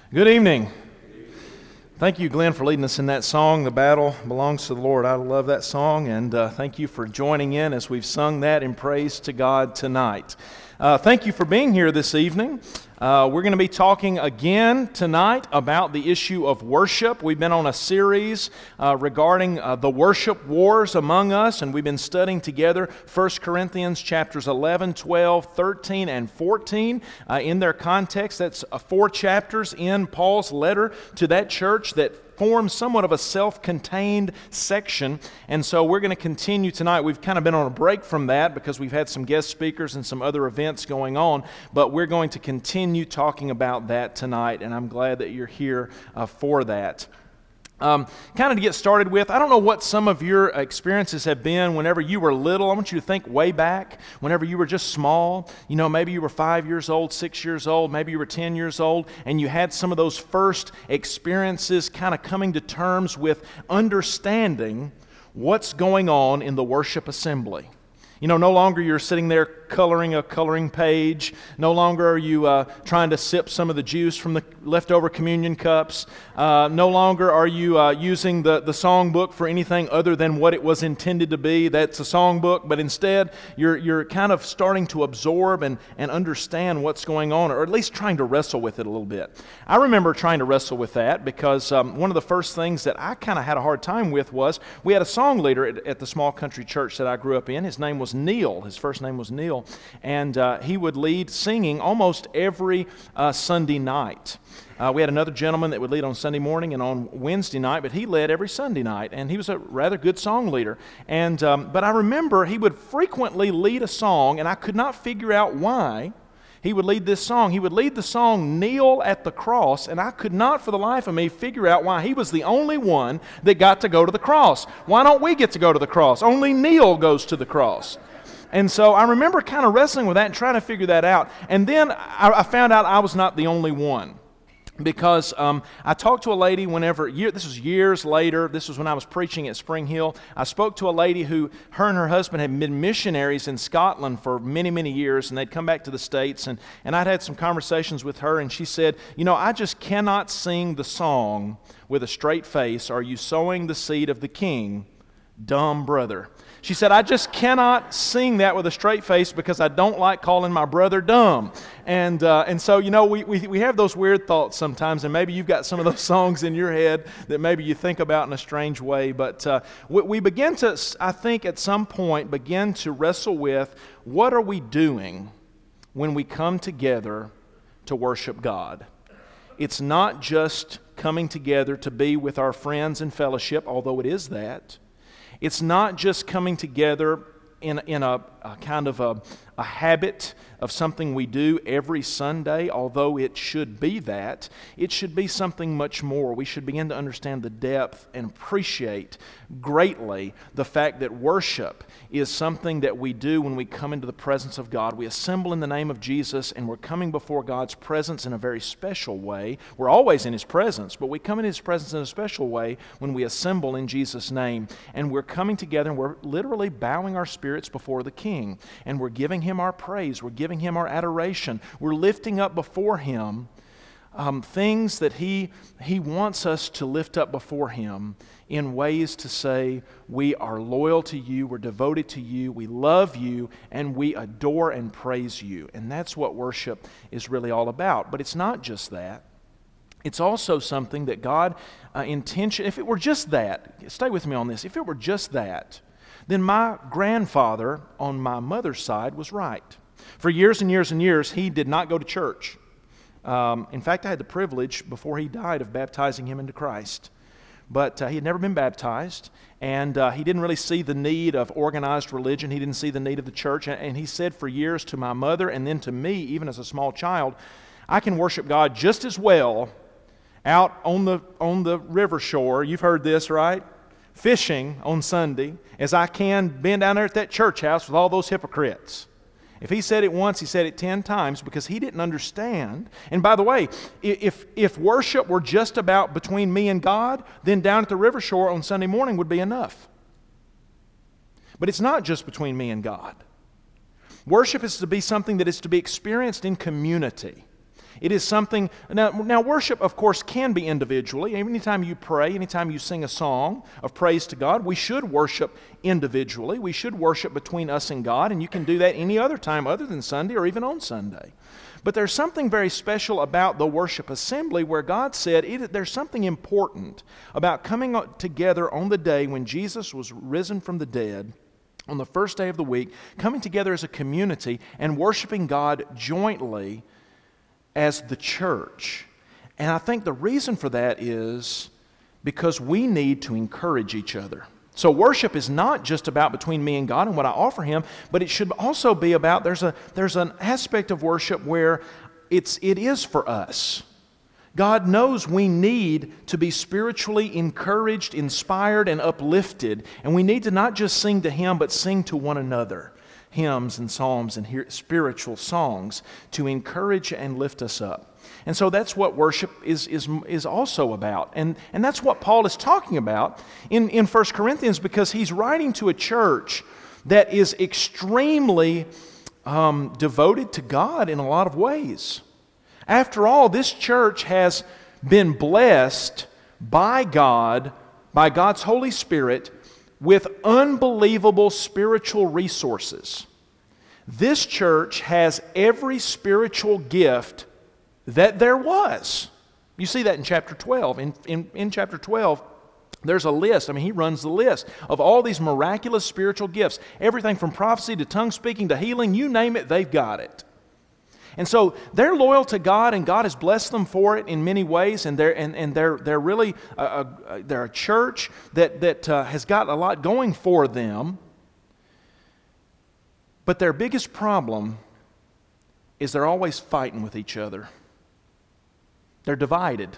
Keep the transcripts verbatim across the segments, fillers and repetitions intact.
Good evening. Thank you, Glenn, for leading us in that song, The Battle Belongs to the Lord. I love that song, and uh, thank you for joining in as we've sung that in praise to God tonight. Uh, thank you for being here this evening. Uh, we're going to be talking again tonight about the issue of worship. We've been on a series uh, regarding uh, the worship wars among us, and we've been studying together First Corinthians chapters eleven, twelve, thirteen, and fourteen. Uh, in their context, that's uh, four chapters in Paul's letter to that church that forms somewhat of a self-contained section, and so we're going to continue tonight. We've kind of been on a break from that because we've had some guest speakers and some other events going on, but we're going to continue talking about that tonight, and I'm glad that you're here uh, for that. Um, kind of to get started with, I don't know what some of your experiences have been whenever you were little. I want you to think way back, whenever you were just small. You know, maybe you were five years old, six years old, maybe you were ten years old, and you had some of those first experiences kind of coming to terms with understanding what's going on in the worship assembly. You know, no longer you're sitting there coloring a coloring page. No longer are you uh, trying to sip some of the juice from the leftover communion cups. Uh, no longer are you uh, using the, the songbook for anything other than what it was intended to be. That's a songbook, but instead you're you're kind of starting to absorb and, and understand what's going on, or at least trying to wrestle with it a little bit. I remember trying to wrestle with that because um, one of the first things that I kind of had a hard time with was we had a song leader at, at the small country church that I grew up in. His name was Neil. His first name was Neil. And uh, he would lead singing almost every uh, Sunday night. Uh, we had another gentleman that would lead on Sunday morning and on Wednesday night, but he led every Sunday night, and he was a rather good song leader. And um, but I remember he would frequently lead a song, and I could not figure out why he would lead this song. He would lead the song "Kneel at the Cross," and I could not for the life of me figure out why he was the only one that got to go to the cross. Why don't we get to go to the cross? Only Neil goes to the cross. And so I remember kind of wrestling with that and trying to figure that out. And then I, I found out I was not the only one. Because um, I talked to a lady whenever, year, this was years later, this was when I was preaching at Spring Hill. I spoke to a lady who, her and her husband had been missionaries in Scotland for many, many years, and they'd come back to the States, and, and I'd had some conversations with her, and she said, you know, I just cannot sing the song with a straight face, "Are you sowing the seed of the king, dumb brother?" She said, I just cannot sing that with a straight face because I don't like calling my brother dumb. And uh, and so, you know, we, we we have those weird thoughts sometimes, and maybe you've got some of those songs in your head that maybe you think about in a strange way. But uh, we, we begin to, I think, at some point, begin to wrestle with what are we doing when we come together to worship God? It's not just coming together to be with our friends and fellowship, although it is that. It's not just coming together in, in a, a kind of a, a habit of something we do every Sunday, although it should be that. It should be something much more. We should begin to understand the depth and appreciate greatly the fact that worship is something that we do when we come into the presence of God. We assemble in the name of Jesus, and we're coming before God's presence in a very special way. We're always in His presence, but we come in His presence in a special way when we assemble in Jesus' name. And we're coming together, and we're literally bowing our spirits before the King, and we're giving Him our praise. We're giving Him our adoration. We're lifting up before Him um, things that He He wants us to lift up before Him in ways to say, we are loyal to You, we're devoted to You, we love You, and we adore and praise You. And that's what worship is really all about. But it's not just that. It's also something that God uh, intention. If it were just that, stay with me on this, if it were just that, then my grandfather on my mother's side was right. For years and years and years, he did not go to church. Um, in fact, I had the privilege, before he died, of baptizing him into Christ. But uh, he had never been baptized, and uh, he didn't really see the need of organized religion. He didn't see the need of the church. And, and he said for years to my mother and then to me, even as a small child, I can worship God just as well out on the on the river shore. You've heard this, right? Fishing on Sunday, as I can being down there at that church house with all those hypocrites. If he said it once, he said it ten times because he didn't understand. And by the way, if if worship were just about between me and God, then down at the river shore on Sunday morning would be enough. But it's not just between me and God. Worship is to be something that is to be experienced in community. It is something, now, now worship, of course, can be individually. Anytime you pray, anytime you sing a song of praise to God, we should worship individually. We should worship between us and God, and you can do that any other time other than Sunday or even on Sunday. But there's something very special about the worship assembly where God said it, there's something important about coming together on the day when Jesus was risen from the dead, on the first day of the week, coming together as a community and worshiping God jointly as the church. And I think the reason for that is because we need to encourage each other. So worship is not just about between me and God and what I offer Him, but it should also be about, there's a there's an aspect of worship where it's it is for us. God knows we need to be spiritually encouraged, inspired, and uplifted, and we need to not just sing to Him, but sing to one another. Hymns and psalms and spiritual songs to encourage and lift us up. And so that's what worship is is is also about. And, and that's what Paul is talking about in, in First Corinthians, because he's writing to a church that is extremely um, devoted to God in a lot of ways. After all, this church has been blessed by God, by God's Holy Spirit, with unbelievable spiritual resources. This church has every spiritual gift that there was. You see that in chapter twelve. In, in, in chapter twelve, there's a list. I mean, he runs the list of all these miraculous spiritual gifts. Everything from prophecy to tongue speaking to healing, you name it, they've got it. And so they're loyal to God, and God has blessed them for it in many ways. And they're and, and they're they're really a, a, they're a church that that uh, has got a lot going for them. But their biggest problem is they're always fighting with each other. They're divided.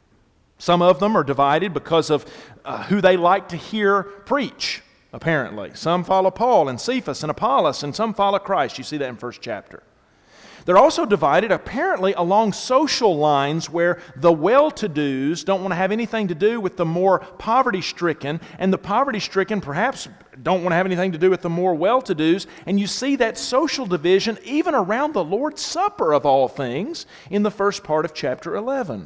Some of them are divided because of uh, who they like to hear preach. Apparently, some follow Paul and Cephas and Apollos, and some follow Christ. You see that in first chapter. They're also divided, apparently, along social lines where the well-to-dos don't want to have anything to do with the more poverty-stricken, and the poverty-stricken perhaps don't want to have anything to do with the more well-to-dos. And you see that social division even around the Lord's Supper, of all things, in the first part of chapter eleven.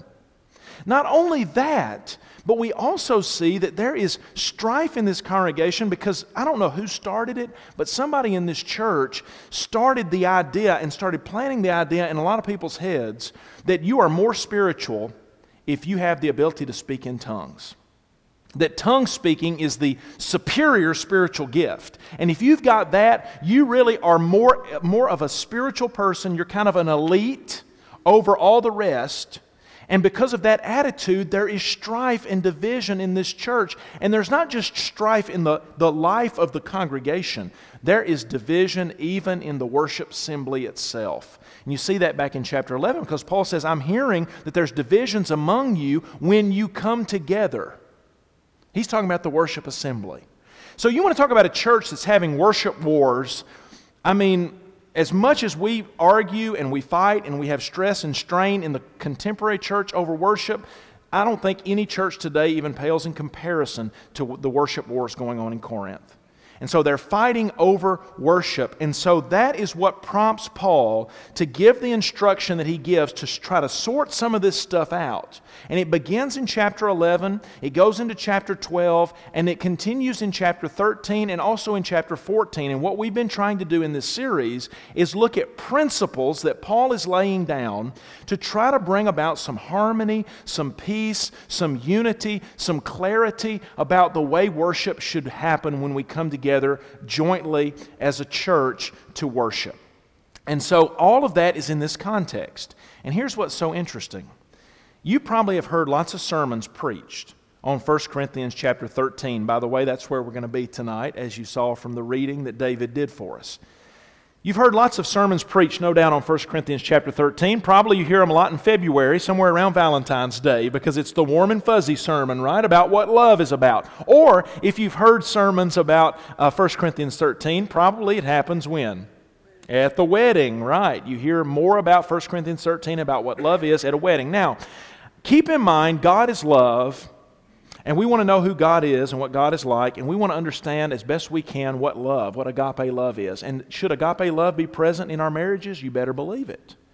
Not only that, but we also see that there is strife in this congregation because I don't know who started it, but somebody in this church started the idea and started planting the idea in a lot of people's heads that you are more spiritual if you have the ability to speak in tongues. That tongue speaking is the superior spiritual gift. And if you've got that, you really are more, more of a spiritual person. You're kind of an elite over all the rest. And because of that attitude, there is strife and division in this church. And there's not just strife in the, the life of the congregation. There is division even in the worship assembly itself. And you see that back in chapter eleven because Paul says, I'm hearing that there's divisions among you when you come together. He's talking about the worship assembly. So you want to talk about a church that's having worship wars. I mean, as much as we argue and we fight and we have stress and strain in the contemporary church over worship, I don't think any church today even pales in comparison to the worship wars going on in Corinth. And so they're fighting over worship. And so that is what prompts Paul to give the instruction that he gives to try to sort some of this stuff out. And it begins in chapter eleven, it goes into chapter twelve, and it continues in chapter thirteen and also in chapter fourteen. And what we've been trying to do in this series is look at principles that Paul is laying down to try to bring about some harmony, some peace, some unity, some clarity about the way worship should happen when we come together jointly as a church to worship. And so all of that is in this context. And here's what's so interesting. You probably have heard lots of sermons preached on First Corinthians chapter thirteen. By the way, that's where we're going to be tonight, as you saw from the reading that David did for us. You've heard lots of sermons preached, no doubt, on First Corinthians chapter thirteen. Probably you hear them a lot in February, somewhere around Valentine's Day, because it's the warm and fuzzy sermon, right, about what love is about. Or if you've heard sermons about uh, First Corinthians thirteen, probably it happens when? At the wedding, right. You hear more about First Corinthians thirteen, about what love is at a wedding. Now, keep in mind, God is love, and we want to know who God is and what God is like, and we want to understand as best we can what love, what agape love is. And should agape love be present in our marriages? You better believe it.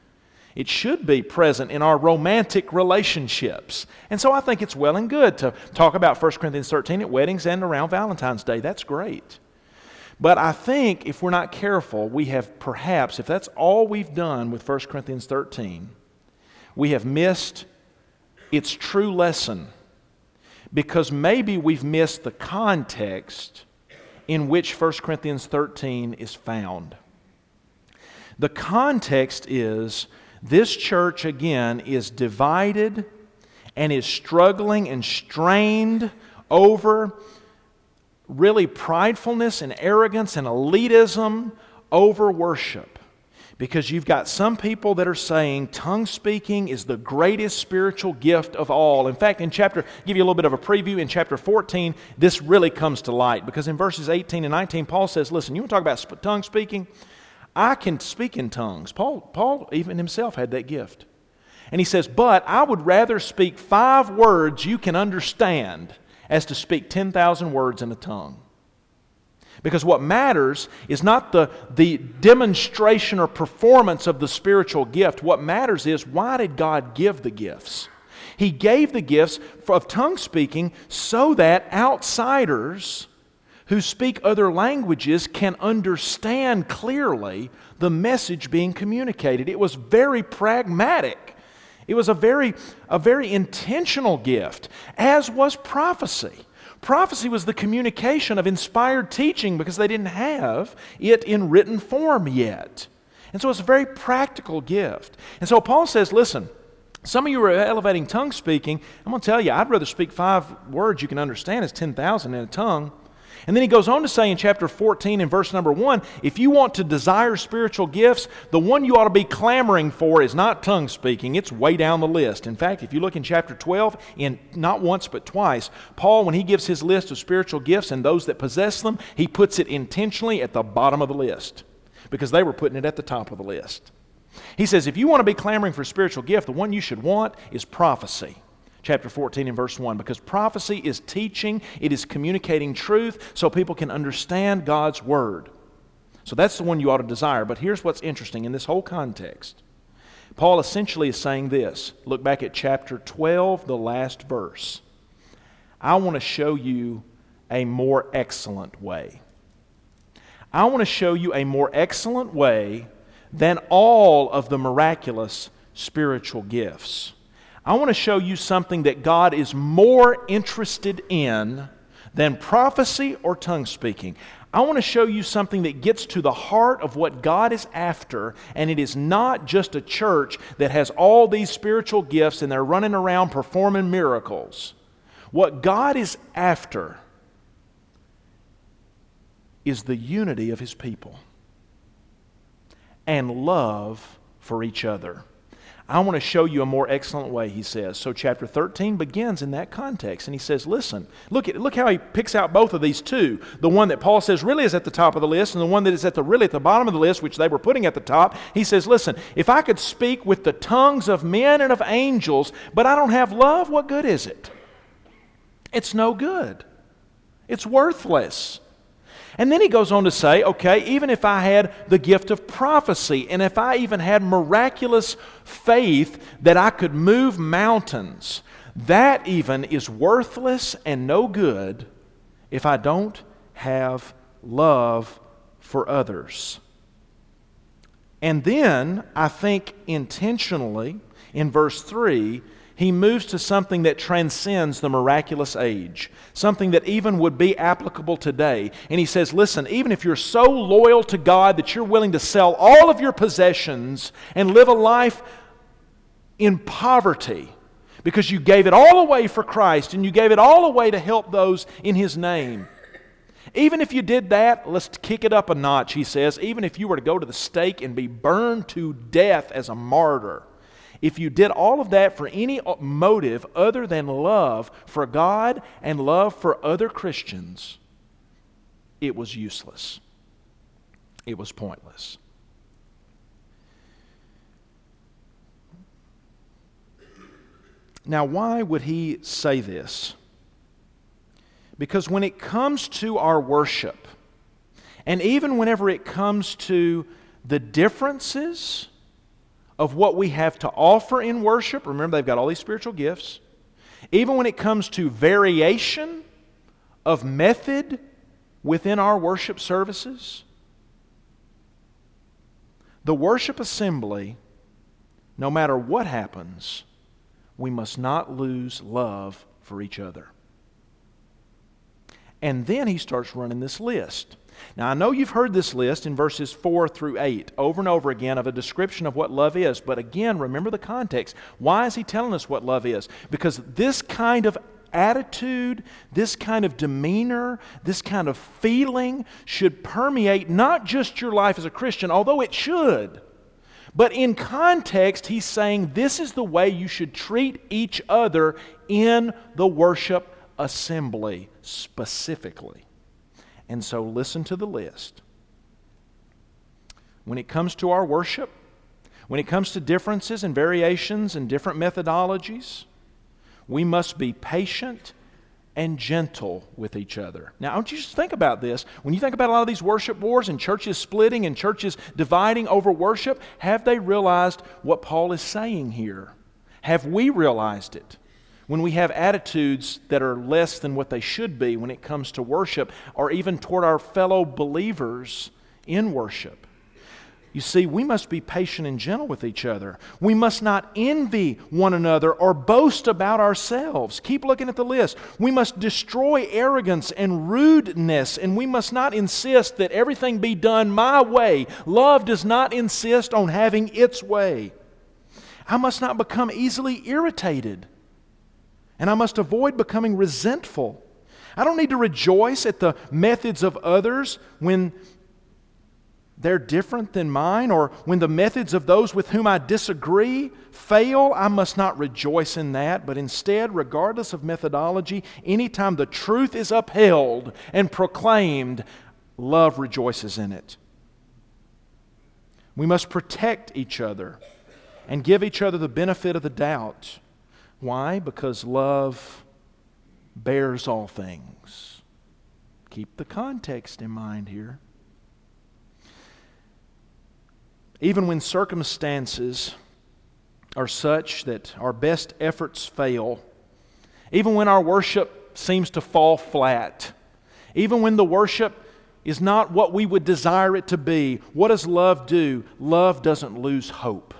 It should be present in our romantic relationships. And so I think it's well and good to talk about First Corinthians thirteen at weddings and around Valentine's Day. That's great. But I think if we're not careful, we have perhaps, if that's all we've done with First Corinthians thirteen, we have missed its true lesson, because maybe we've missed the context in which First Corinthians thirteen is found. The context is this church, again, is divided and is struggling and strained over really pridefulness and arrogance and elitism over worship. Because you've got some people that are saying tongue speaking is the greatest spiritual gift of all. In fact, in chapter, give you a little bit of a preview, in chapter fourteen, this really comes to light. Because in verses eighteen and nineteen, Paul says, listen, you want to talk about sp- tongue speaking? I can speak in tongues. Paul, Paul even himself had that gift. And he says, but I would rather speak five words you can understand as to speak ten thousand words in a tongue. Because what matters is not the, the demonstration or performance of the spiritual gift. What matters is, why did God give the gifts? He gave the gifts of tongue speaking so that outsiders who speak other languages can understand clearly the message being communicated. It was very pragmatic. It was a very, a very intentional gift, as was prophecy. Prophecy was the communication of inspired teaching because they didn't have it in written form yet. And so it's a very practical gift. And so Paul says, listen, some of you are elevating tongue speaking. I'm going to tell you, I'd rather speak five words you can understand as ten thousand in a tongue. And then he goes on to say in chapter fourteen and verse number one, if you want to desire spiritual gifts, the one you ought to be clamoring for is not tongue speaking. It's way down the list. In fact, if you look in chapter twelve, in not once but twice, Paul, when he gives his list of spiritual gifts and those that possess them, he puts it intentionally at the bottom of the list because they were putting it at the top of the list. He says, if you want to be clamoring for a spiritual gift, the one you should want is prophecy. Chapter fourteen and verse one, because prophecy is teaching, it is communicating truth so people can understand God's Word. So that's the one you ought to desire. But here's what's interesting in this whole context. Paul essentially is saying this. Look back at chapter twelve, the last verse. I want to show you a more excellent way. I want to show you a more excellent way than all of the miraculous spiritual gifts. I want to show you something that God is more interested in than prophecy or tongue speaking. I want to show you something that gets to the heart of what God is after, and it is not just a church that has all these spiritual gifts and they're running around performing miracles. What God is after is the unity of His people and love for each other. I want to show you a more excellent way, he says. So chapter thirteen begins in that context. And he says, listen, look at look how he picks out both of these two. The one that Paul says really is at the top of the list, and the one that is at the really at the bottom of the list, which they were putting at the top. He says, listen, if I could speak with the tongues of men and of angels, but I don't have love, what good is it? It's no good. It's worthless. And then he goes on to say, okay, even if I had the gift of prophecy, and if I even had miraculous faith that I could move mountains, that even is worthless and no good if I don't have love for others. And then, I think intentionally, in verse three, he moves to something that transcends the miraculous age, something that even would be applicable today. And he says, listen, even if you're so loyal to God that you're willing to sell all of your possessions and live a life in poverty because you gave it all away for Christ and you gave it all away to help those in His name. Even if you did that, let's kick it up a notch, he says, even if you were to go to the stake and be burned to death as a martyr, if you did all of that for any motive other than love for God and love for other Christians, it was useless. It was pointless. Now, why would he say this? Because when it comes to our worship, and even whenever it comes to the differences of what we have to offer in worship, remember they've got all these spiritual gifts, even when it comes to variation of method within our worship services, the worship assembly, no matter what happens, we must not lose love for each other. And then he starts running this list. Now, I know you've heard this list in verses four through eight over and over again of a description of what love is. But again, remember the context. Why is he telling us what love is? Because this kind of attitude, this kind of demeanor, this kind of feeling should permeate not just your life as a Christian, although it should. But in context, he's saying this is the way you should treat each other in the worship assembly specifically. And so listen to the list. When it comes to our worship, when it comes to differences and variations and different methodologies, we must be patient and gentle with each other. Now, I want you to just think about this. When you think about a lot of these worship wars and churches splitting and churches dividing over worship, have they realized what Paul is saying here? Have we realized it? When we have attitudes that are less than what they should be when it comes to worship, or even toward our fellow believers in worship. You see, we must be patient and gentle with each other. We must not envy one another or boast about ourselves. Keep looking at the list. We must destroy arrogance and rudeness, and we must not insist that everything be done my way. Love does not insist on having its way. I must not become easily irritated. And I must avoid becoming resentful. I don't need to rejoice at the methods of others when they're different than mine, or when the methods of those with whom I disagree fail. I must not rejoice in that, but instead, regardless of methodology, anytime the truth is upheld and proclaimed, love rejoices in it. We must protect each other and give each other the benefit of the doubt. Why? Because love bears all things. Keep the context in mind here. Even when circumstances are such that our best efforts fail, even when our worship seems to fall flat, even when the worship is not what we would desire it to be, what does love do? Love doesn't lose hope.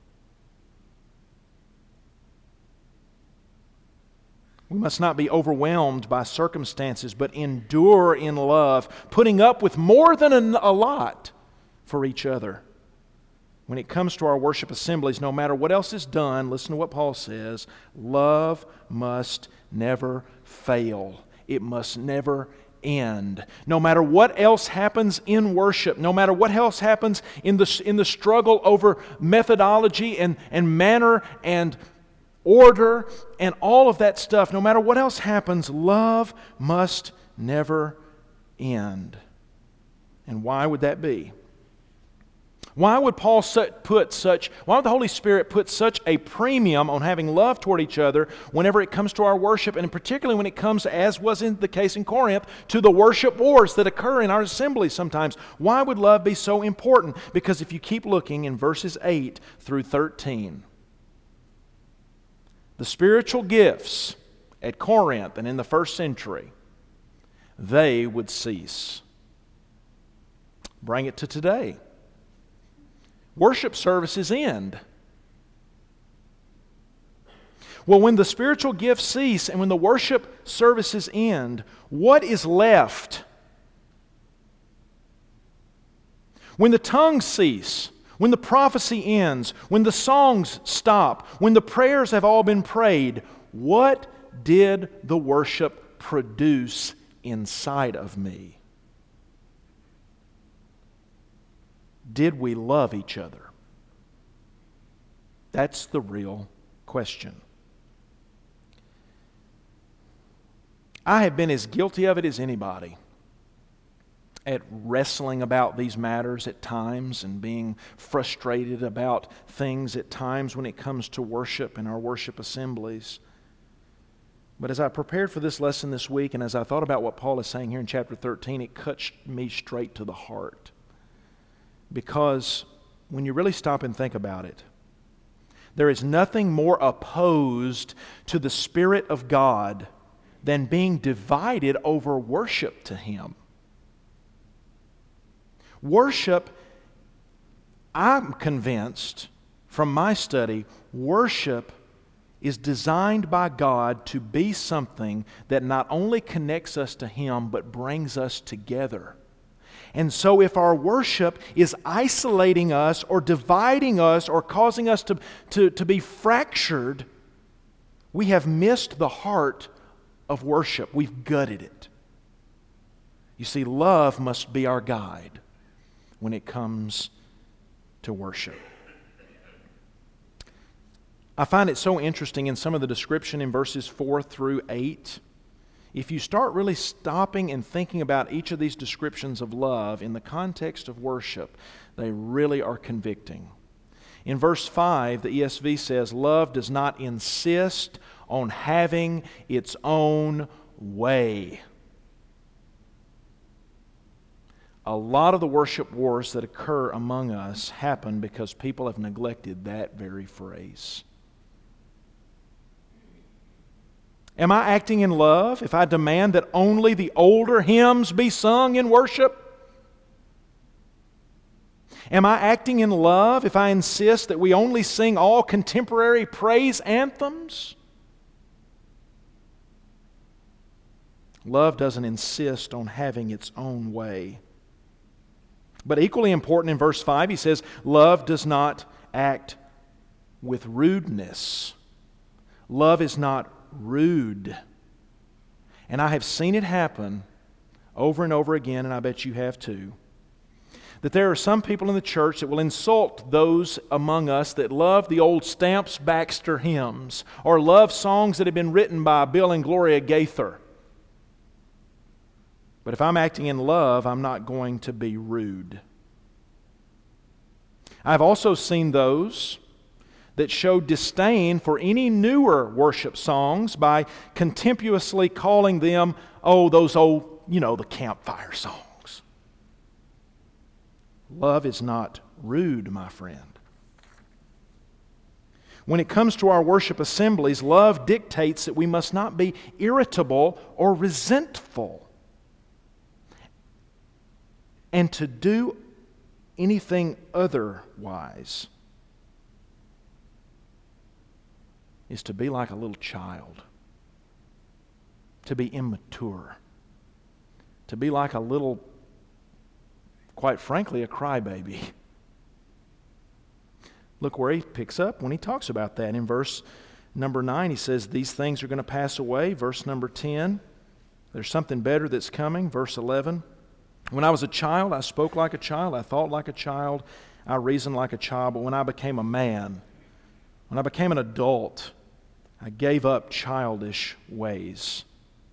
We must not be overwhelmed by circumstances, but endure in love, putting up with more than a lot for each other. When it comes to our worship assemblies, no matter what else is done, listen to what Paul says, love must never fail. It must never end. No matter what else happens in worship, no matter what else happens in the, in the struggle over methodology and, and manner and order and all of that stuff, no matter what else happens, love must never end. And why would that be? Why would Paul put such, why would the Holy Spirit put such a premium on having love toward each other whenever it comes to our worship, and particularly when it comes, as was in the case in Corinth, to the worship wars that occur in our assemblies sometimes? Why would love be so important? Because if you keep looking in verses eight through thirteen, the spiritual gifts at Corinth and in the first century, they would cease. Bring it to today. Worship services end. Well, when the spiritual gifts cease and when the worship services end, what is left? When the tongues cease, when the prophecy ends, when the songs stop, when the prayers have all been prayed, what did the worship produce inside of me? Did we love each other? That's the real question. I have been as guilty of it as anybody at wrestling about these matters at times and being frustrated about things at times when it comes to worship and our worship assemblies. But as I prepared for this lesson this week and as I thought about what Paul is saying here in chapter thirteen, it cuts me straight to the heart. Because when you really stop and think about it, There is nothing more opposed to the Spirit of God than being divided over worship to Him. Worship, I'm convinced from my study, worship is designed by God to be something that not only connects us to Him, but brings us together. And so if our worship is isolating us or dividing us or causing us to, to, to be fractured, we have missed the heart of worship. We've gutted it. You see, love must be our guide when it comes to worship. I find it so interesting in some of the description in verses four through eight. If you start really stopping and thinking about each of these descriptions of love in the context of worship, they really are convicting. In verse five, the E S V says, "Love does not insist on having its own way." A lot of the worship wars that occur among us happen because people have neglected that very phrase. Am I acting in love if I demand that only the older hymns be sung in worship? Am I acting in love if I insist that we only sing all contemporary praise anthems? Love doesn't insist on having its own way. But equally important in verse five, he says, love does not act with rudeness. Love is not rude. And I have seen it happen over and over again, and I bet you have too, that there are some people in the church that will insult those among us that love the old Stamps Baxter hymns or love songs that have been written by Bill and Gloria Gaither. But if I'm acting in love, I'm not going to be rude. I've also seen those that show disdain for any newer worship songs by contemptuously calling them, oh, those old, you know, the campfire songs. Love is not rude, my friend. When it comes to our worship assemblies, love dictates that we must not be irritable or resentful. And to do anything otherwise is to be like a little child, to be immature, to be like a little, quite frankly, a crybaby. Look where he picks up when he talks about that. In verse number nine, he says, these things are going to pass away. Verse number ten, there's something better that's coming. Verse eleven, when I was a child, I spoke like a child, I thought like a child, I reasoned like a child. But when I became a man, when I became an adult, I gave up childish ways.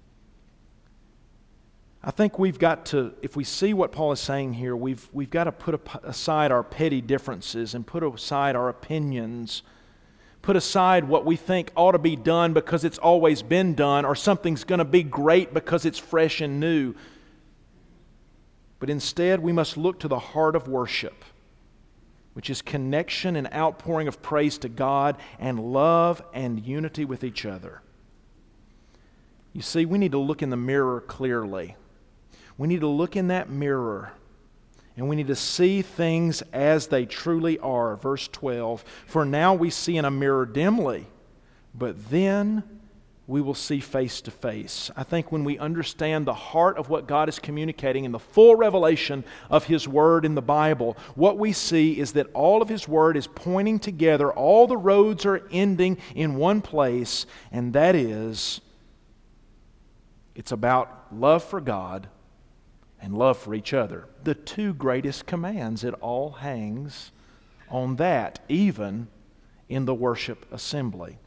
I think we've got to, if we see what Paul is saying here, we've, we've got to put aside our petty differences and put aside our opinions. Put aside what we think ought to be done because it's always been done, or something's going to be great because it's fresh and new. But instead, we must look to the heart of worship, which is connection and outpouring of praise to God and love and unity with each other. You see, we need to look in the mirror clearly. We need to look in that mirror and we need to see things as they truly are. Verse twelve, for now we see in a mirror dimly, but then we will see face to face. I think when we understand the heart of what God is communicating in the full revelation of His Word in the Bible, what we see is that all of His Word is pointing together. All the roads are ending in one place, and that is, it's about love for God and love for each other. The two greatest commands. It all hangs on that, even in the worship assembly.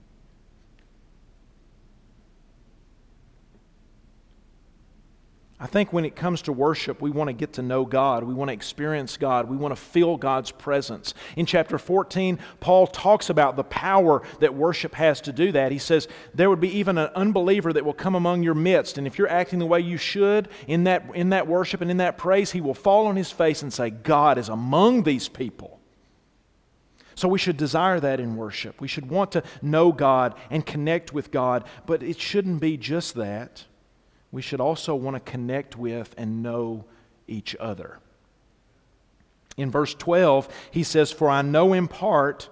I think when it comes to worship, we want to get to know God. We want to experience God. We want to feel God's presence. In chapter fourteen, Paul talks about the power that worship has to do that. He says, there would be even an unbeliever that will come among your midst, and if you're acting the way you should in that, in that worship and in that praise, he will fall on his face and say, God is among these people. So we should desire that in worship. We should want to know God and connect with God, but it shouldn't be just that. We should also want to connect with and know each other. In verse twelve, he says, "For I know in part,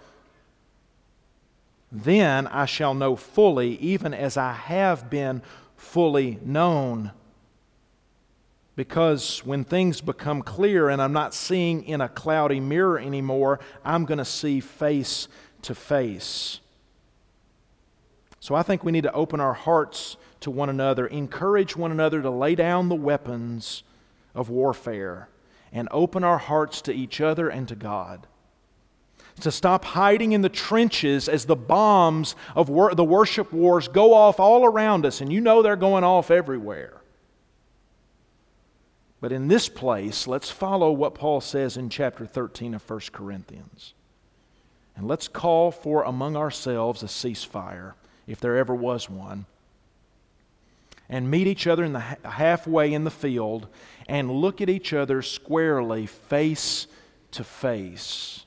then I shall know fully, even as I have been fully known." Because when things become clear and I'm not seeing in a cloudy mirror anymore, I'm going to see face to face. So I think we need to open our hearts to one another, encourage one another to lay down the weapons of warfare, and open our hearts to each other and to God. To stop hiding in the trenches as the bombs of wor- the worship wars go off all around us, and you know they're going off everywhere. But in this place, let's follow what Paul says in chapter thirteen of First Corinthians. And let's call for among ourselves a ceasefire, if there ever was one. And meet each other in the ha- halfway in the field and look at each other squarely, face to face.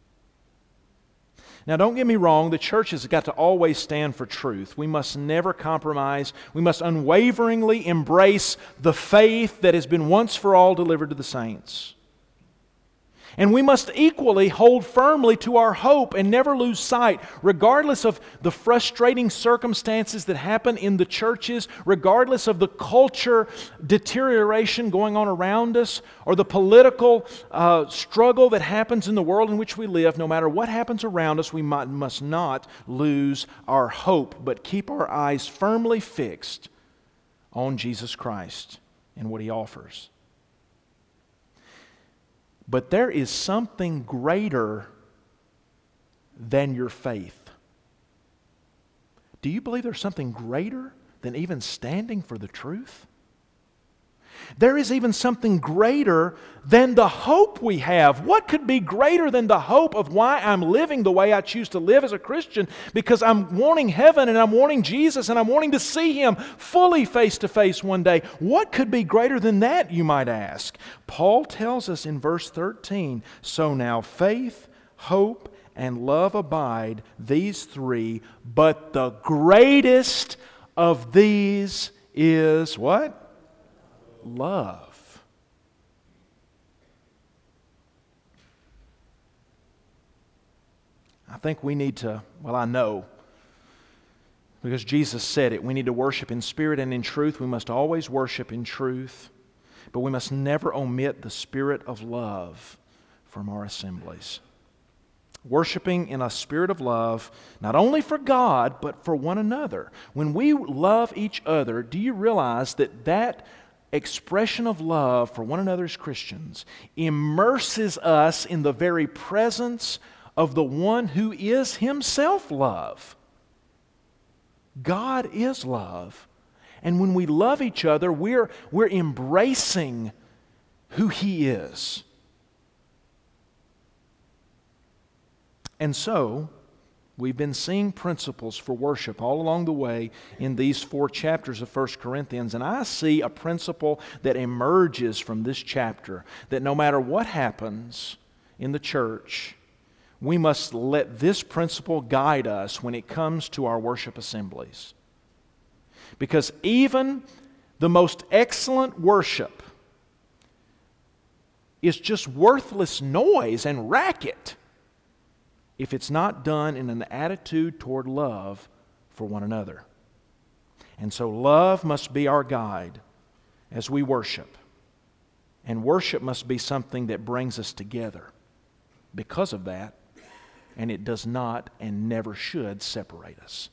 Now, don't get me wrong, the church has got to always stand for truth. We must never compromise. We must unwaveringly embrace the faith that has been once for all delivered to the saints. And we must equally hold firmly to our hope and never lose sight, regardless of the frustrating circumstances that happen in the churches, regardless of the culture deterioration going on around us, or the political uh, struggle that happens in the world in which we live. No matter what happens around us, we might, must not lose our hope, but keep our eyes firmly fixed on Jesus Christ and what He offers. But there is something greater than your faith. Do you believe there's something greater than even standing for the truth? There is even something greater than the hope we have. What could be greater than the hope of why I'm living the way I choose to live as a Christian? Because I'm wanting heaven and I'm wanting Jesus and I'm wanting to see Him fully face to face one day. What could be greater than that, you might ask? Paul tells us in verse thirteen, "So now faith, hope, and love abide, these three, but the greatest of these is" what? Love. I think we need to, well, I know, because Jesus said it, we need to worship in spirit and in truth. We must always worship in truth, but we must never omit the spirit of love from our assemblies. Worshiping in a spirit of love, not only for God, but for one another. When we love each other, do you realize that that expression of love for one another as Christians immerses us in the very presence of the one who is Himself love? God is love. And when we love each other, we're, we're embracing who He is. And so, we've been seeing principles for worship all along the way in these four chapters of First Corinthians, and I see a principle that emerges from this chapter, that no matter what happens in the church, we must let this principle guide us when it comes to our worship assemblies. Because even the most excellent worship is just worthless noise and racket if it's not done in an attitude toward love for one another. And so love must be our guide as we worship. And worship must be something that brings us together because of that, and it does not and never should separate us.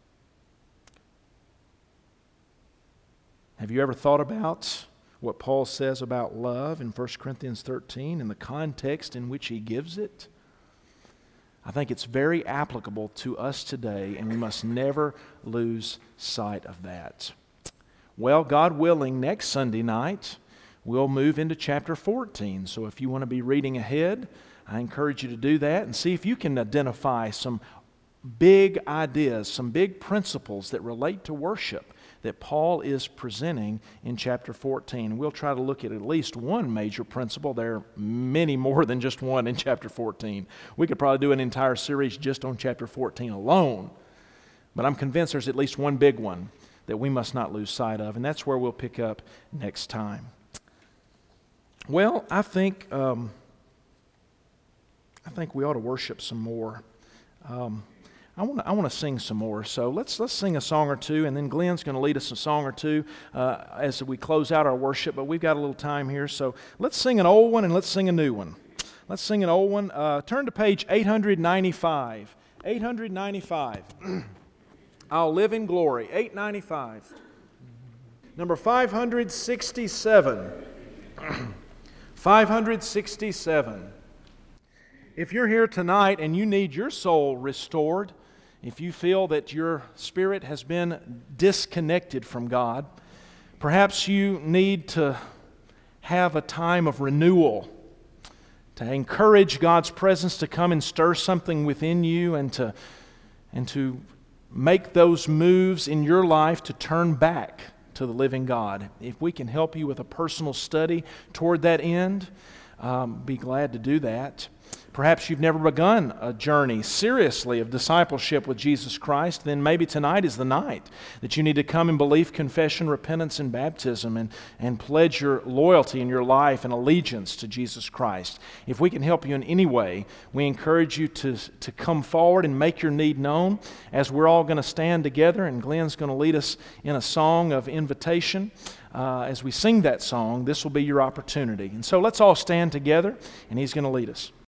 Have you ever thought about what Paul says about love in First Corinthians thirteen and the context in which he gives it? I think it's very applicable to us today, and we must never lose sight of that. Well, God willing, next Sunday night, we'll move into chapter fourteen. So if you want to be reading ahead, I encourage you to do that and see if you can identify some big ideas, some big principles that relate to worship that Paul is presenting in chapter fourteen. We'll try to look at at least one major principle. There are many more than just one in chapter fourteen. We could probably do an entire series just on chapter fourteen alone. But I'm convinced there's at least one big one that we must not lose sight of, and that's where we'll pick up next time. Well, I think um, I think we ought to worship some more. Um, I want to I want to sing some more, so let's let's sing a song or two, and then Glenn's going to lead us a song or two uh, as we close out our worship. But we've got a little time here, so let's sing an old one and let's sing a new one. Let's sing an old one. Uh, turn to page eight ninety-five. eight ninety-five. I'll Live in Glory. eight ninety-five. Number five sixty-seven. five sixty-seven. If you're here tonight and you need your soul restored, if you feel that your spirit has been disconnected from God, perhaps you need to have a time of renewal, to encourage God's presence to come and stir something within you and to, and to make those moves in your life to turn back to the living God. If we can help you with a personal study toward that end, um, be glad to do that. Perhaps you've never begun a journey seriously of discipleship with Jesus Christ, then maybe tonight is the night that you need to come in belief, confession, repentance, and baptism and, and pledge your loyalty in your life and allegiance to Jesus Christ. If we can help you in any way, we encourage you to, to come forward and make your need known as we're all going to stand together, and Glenn's going to lead us in a song of invitation. Uh, as we sing that song, this will be your opportunity. And so let's all stand together, and he's going to lead us.